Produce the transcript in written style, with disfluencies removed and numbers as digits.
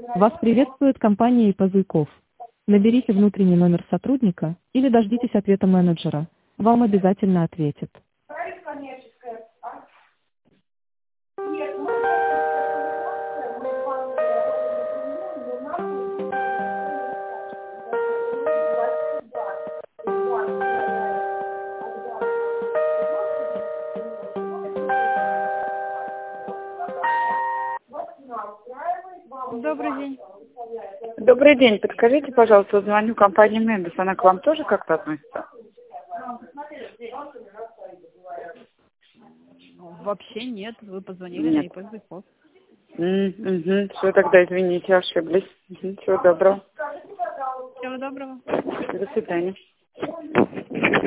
Вас приветствует компания ИП-Зуйков. Наберите внутренний номер сотрудника или дождитесь ответа менеджера. Вам обязательно ответят. Добрый день. Добрый день. Подскажите, пожалуйста, звоню компании Мендес. Она к вам тоже как-то относится? Вообще нет, вы позвонили на Нет. ИП Зуйков. Все, тогда извините, ошиблись. Всего доброго. Всего доброго. До свидания.